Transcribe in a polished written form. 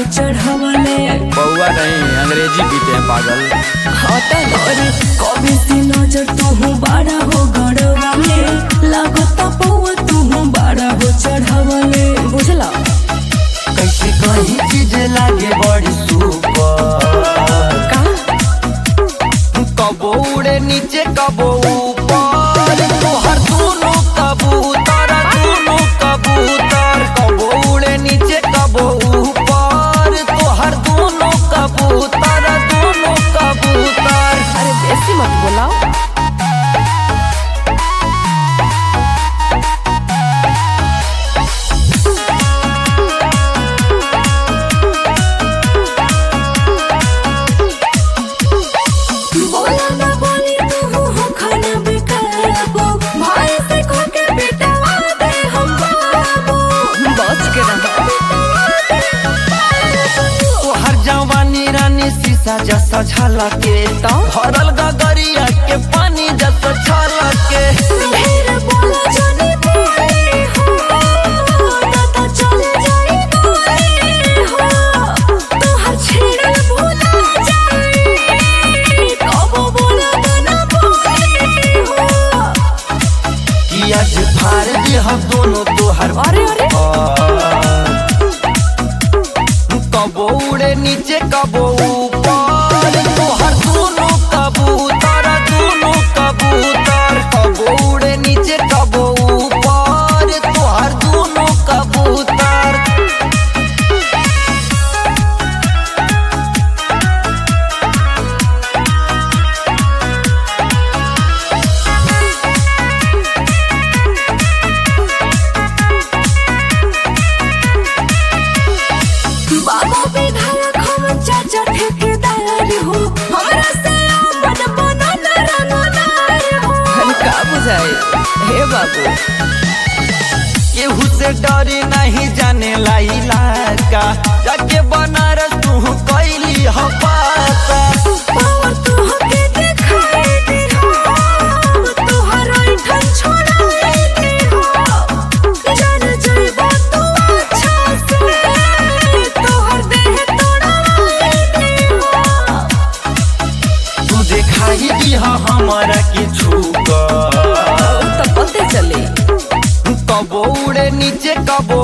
चढ़ावले बउआ नहीं अंग्रेजी पीते हैं पागल। कभी से नजर तू बड़ा हो गड़वाले लागता पौआ तू बड़ा हो चढ़ावले बुझला। कैसे कहीं चीज लागे बड़ी सुपर कबो उड़े नीचे कबो ऊपर तोहर दोनों कबूतर कबो उड़े नीचे कबो ऊपर तोहर दोनों कबूतर। अरे बेसी मत बोलाओ। शीशा जैसा झलके भरल गगरिया के पानी जैसा छलके आज फाड़ दी हम दोनों तोहर कबो उड़े नीचे कबो ऊपर तोहर दोनों कबूतर कबो उड़े नीचे कबो ऊपर तोहर दोनों कबूतर। हे बाबू केहू से डरे नहीं जाने ला इलाका जाके बनारस तू कैली हो पाता तू दिखाई दी हमारा के छूका पते चले कबो उड़े नीचे कबो